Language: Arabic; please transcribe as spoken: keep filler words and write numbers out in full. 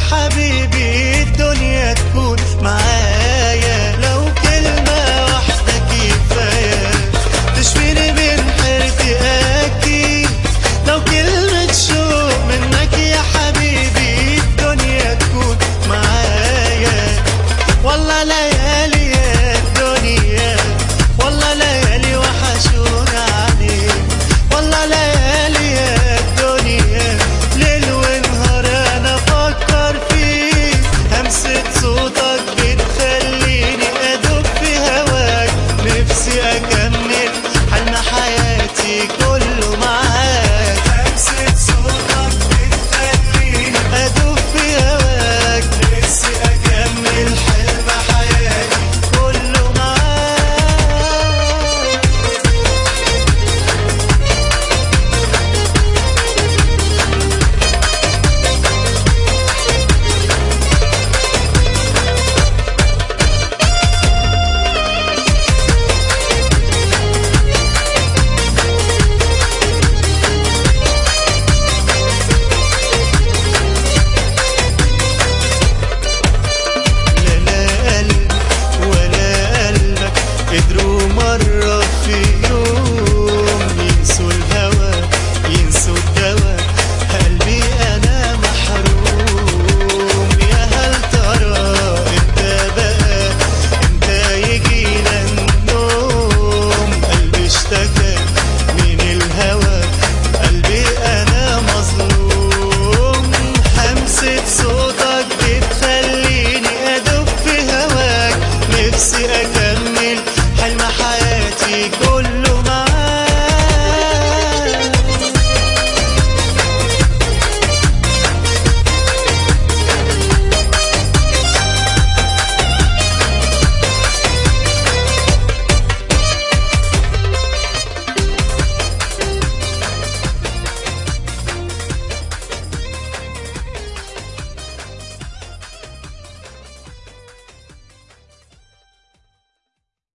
حبيبي الدنيا تكون معايا، لو كلمة واحدة كفاية تشفيني من حيرتي أكيد، لو كلمة شوق منك يا حبيبي الدنيا تكون معايا. والله ليالي يا الدنيا، والله ليالي وحشونا عليك، والله ليالي يا الدنيا ليل ونهار أنا أفكر فيك، همسة صوتك بتخليني أدوب في هواك، نفسي أكمل حلم حياتي كله معاك، همسة صوتك بتخليني أدوب في هواك، نفسي أكمل حلم حياتي كله معاك. قدروا مرة في يوم ينسوا الهوى ينسوا الدوا، قلبي أنا محروم، يا هل ترى إمتى بقى إمتى يجينا النوم، قلبي اشتكى من الهوى قلبي أنا مظلوم، همسة صوت